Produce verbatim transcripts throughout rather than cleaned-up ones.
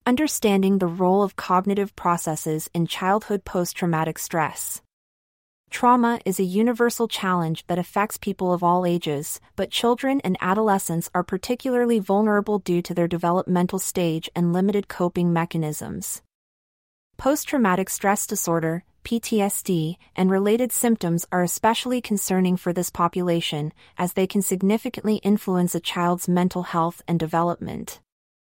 Understanding the role of cognitive processes in childhood post-traumatic stress. Trauma is a universal challenge that affects people of all ages, but children and adolescents are particularly vulnerable due to their developmental stage and limited coping mechanisms. Post-traumatic stress disorder, P T S D, and related symptoms are especially concerning for this population, as they can significantly influence a child's mental health and development.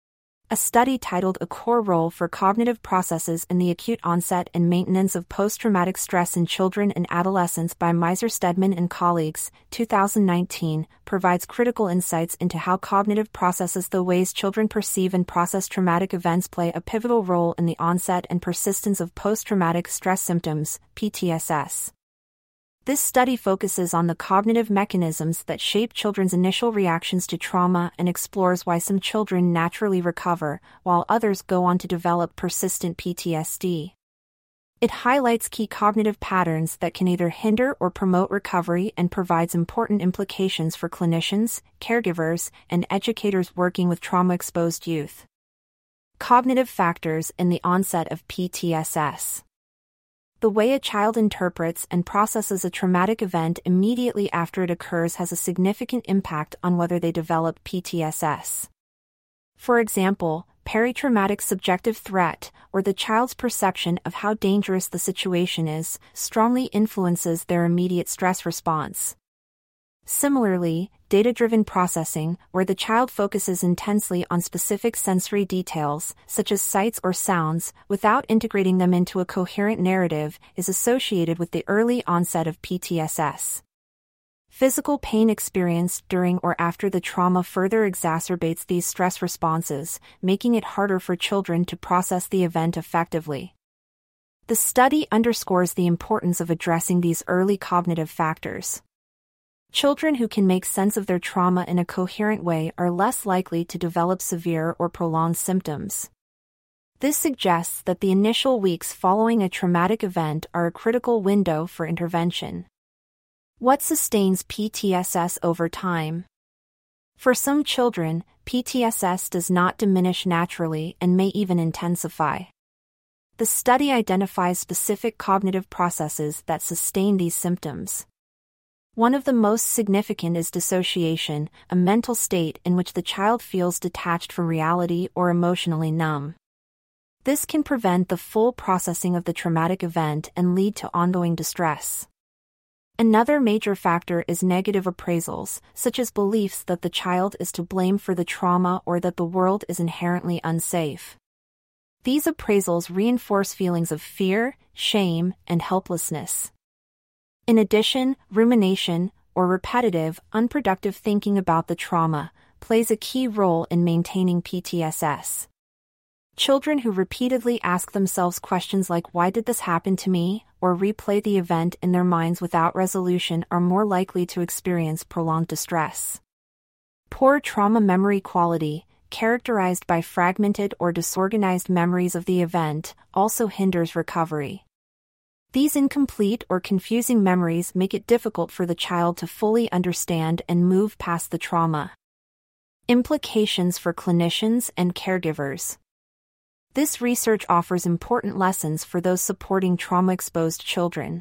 A study titled A Core Role for Cognitive Processes in the Acute Onset and Maintenance of Post-Traumatic Stress in Children and Adolescents by Miser Stedman and colleagues, two thousand nineteen, provides critical insights into how cognitive processes, the ways children perceive and process traumatic events, play a pivotal role in the onset and persistence of post-traumatic stress symptoms, P T S S. This study focuses on the cognitive mechanisms that shape children's initial reactions to trauma and explores why some children naturally recover, while others go on to develop persistent P T S D. It highlights key cognitive patterns that can either hinder or promote recovery and provides important implications for clinicians, caregivers, and educators working with trauma-exposed youth. Cognitive factors in the onset of P T S S. The way a child interprets and processes a traumatic event immediately after it occurs has a significant impact on whether they develop P T S S. For example, peritraumatic subjective threat, or the child's perception of how dangerous the situation is, strongly influences their immediate stress response. Similarly, data-driven processing, where the child focuses intensely on specific sensory details, such as sights or sounds, without integrating them into a coherent narrative, is associated with the early onset of P T S S. Physical pain experienced during or after the trauma further exacerbates these stress responses, making it harder for children to process the event effectively. The study underscores the importance of addressing these early cognitive factors. Children who can make sense of their trauma in a coherent way are less likely to develop severe or prolonged symptoms. This suggests that the initial weeks following a traumatic event are a critical window for intervention. What sustains P T S S over time? For some children, P T S S does not diminish naturally and may even intensify. The study identifies specific cognitive processes that sustain these symptoms. One of the most significant is dissociation, a mental state in which the child feels detached from reality or emotionally numb. This can prevent the full processing of the traumatic event and lead to ongoing distress. Another major factor is negative appraisals, such as beliefs that the child is to blame for the trauma or that the world is inherently unsafe. These appraisals reinforce feelings of fear, shame, and helplessness. In addition, rumination, or repetitive, unproductive thinking about the trauma, plays a key role in maintaining P T S S. Children who repeatedly ask themselves questions like "Why did this happen to me?" or replay the event in their minds without resolution are more likely to experience prolonged distress. Poor trauma memory quality, characterized by fragmented or disorganized memories of the event, also hinders recovery. These incomplete or confusing memories make it difficult for the child to fully understand and move past the trauma. Implications for clinicians and caregivers. This research offers important lessons for those supporting trauma-exposed children.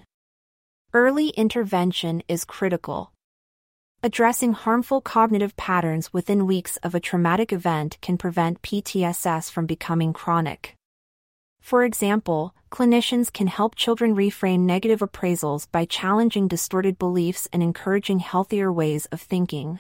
Early intervention is critical. Addressing harmful cognitive patterns within weeks of a traumatic event can prevent P T S S from becoming chronic. For example, clinicians can help children reframe negative appraisals by challenging distorted beliefs and encouraging healthier ways of thinking.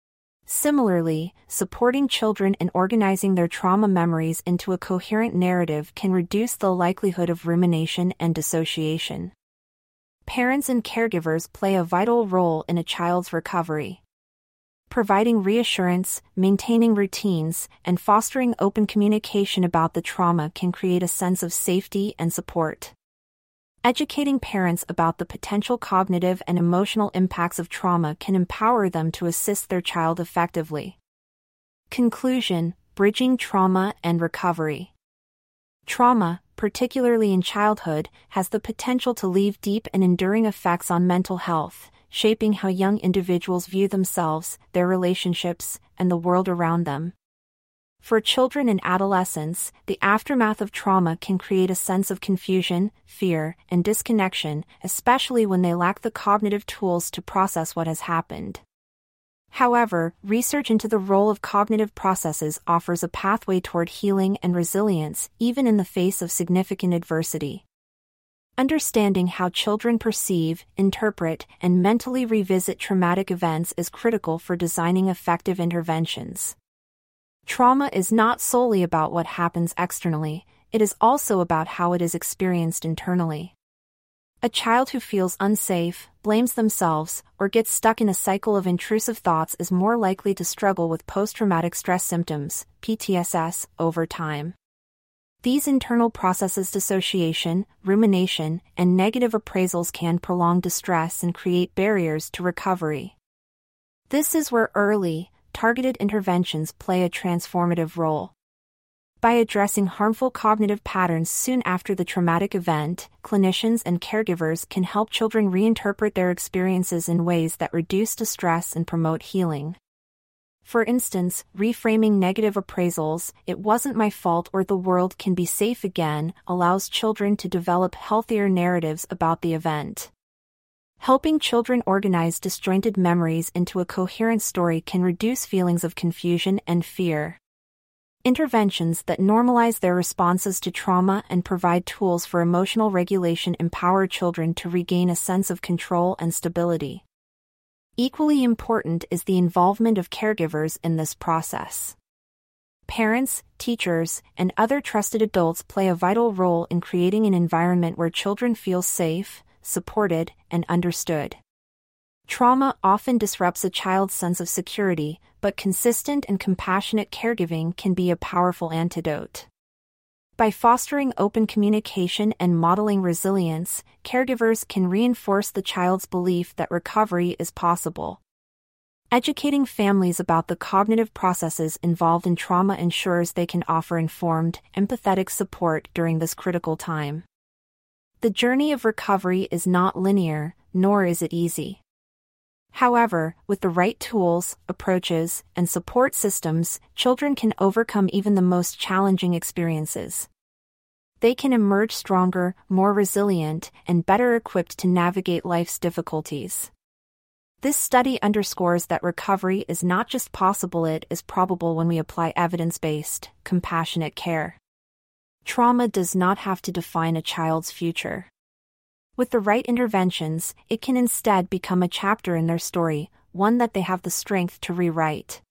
Similarly, supporting children in organizing their trauma memories into a coherent narrative can reduce the likelihood of rumination and dissociation. Parents and caregivers play a vital role in a child's recovery. Providing reassurance, maintaining routines, and fostering open communication about the trauma can create a sense of safety and support. Educating parents about the potential cognitive and emotional impacts of trauma can empower them to assist their child effectively. Conclusion: bridging trauma and recovery. Trauma, particularly in childhood, has the potential to leave deep and enduring effects on mental health, shaping how young individuals view themselves, their relationships, and the world around them. For children and adolescents, the aftermath of trauma can create a sense of confusion, fear, and disconnection, especially when they lack the cognitive tools to process what has happened. However, research into the role of cognitive processes offers a pathway toward healing and resilience, even in the face of significant adversity. Understanding how children perceive, interpret, and mentally revisit traumatic events is critical for designing effective interventions. Trauma is not solely about what happens externally, it is also about how it is experienced internally. A child who feels unsafe, blames themselves, or gets stuck in a cycle of intrusive thoughts is more likely to struggle with post-traumatic stress symptoms, P T S S, over time. These internal processes, dissociation, rumination, and negative appraisals, can prolong distress and create barriers to recovery. This is where early, targeted interventions play a transformative role. By addressing harmful cognitive patterns soon after the traumatic event, clinicians and caregivers can help children reinterpret their experiences in ways that reduce distress and promote healing. For instance, reframing negative appraisals, "it wasn't my fault" or "the world can be safe again," allows children to develop healthier narratives about the event. Helping children organize disjointed memories into a coherent story can reduce feelings of confusion and fear. Interventions that normalize their responses to trauma and provide tools for emotional regulation empower children to regain a sense of control and stability. Equally important is the involvement of caregivers in this process. Parents, teachers, and other trusted adults play a vital role in creating an environment where children feel safe, supported, and understood. Trauma often disrupts a child's sense of security, but consistent and compassionate caregiving can be a powerful antidote. By fostering open communication and modeling resilience, caregivers can reinforce the child's belief that recovery is possible. Educating families about the cognitive processes involved in trauma ensures they can offer informed, empathetic support during this critical time. The journey of recovery is not linear, nor is it easy. However, with the right tools, approaches, and support systems, children can overcome even the most challenging experiences. They can emerge stronger, more resilient, and better equipped to navigate life's difficulties. This study underscores that recovery is not just possible, it is probable when we apply evidence-based, compassionate care. Trauma does not have to define a child's future. With the right interventions, it can instead become a chapter in their story, one that they have the strength to rewrite.